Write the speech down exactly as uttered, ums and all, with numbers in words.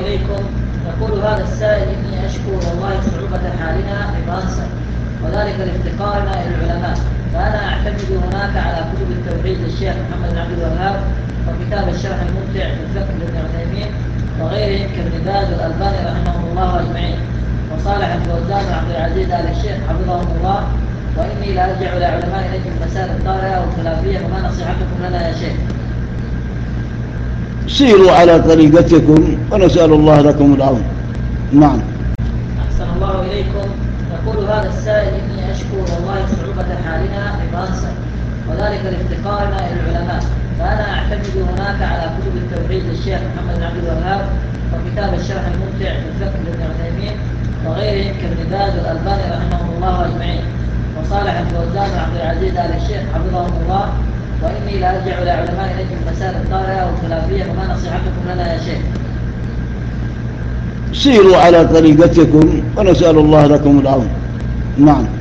إليكم. يقول هذا السائل: إني أشكو إلى الله صعوبة حالنا بفرنسا، وذلك لافتقارنا إلى العلماء، فأنا أعتمد هناك على كتب التوحيد للشيخ محمد بن عبد الوهاب، وكتاب الشرح الممتع للفقه لابن عثيمين وغيرهم كابن باز والألباني رحمهم الله أجمعين، وصالح الفوزان وعبد العزيز آل الشيخ حفظهم الله، وإني لا أرجع إلى علماء نجم المسائل الطارئة والخلافية، فما نصيحتكم لنا يا شيخ؟ سيروا على طريقتكم ونسأل الله لكم العون. نعم. أحسن الله إليكم. يقول هذا السائل: إني أشكو إلى الله صعوبة حالنا بفرنسا، وذلك لافتقارنا إلى العلماء، فأنا أعتمد هناك على كتب التوحيد للشيخ محمد بن عبد الوهاب، وكتاب الشرح الممتع للفقه لابن عثيمين وغيرهم كابن باز والألباني رحمهم الله أجمعين، وصالح الفوزان وعبد العزيز آل الشيخ حفظهم الله، وإني لا أرجع إلى علماء نجم المسائل الطارئة والخلافية، فما نصيحتكم لنا يا شيخ؟ سيروا على طريقتكم ونسأل الله لكم العون. نعم.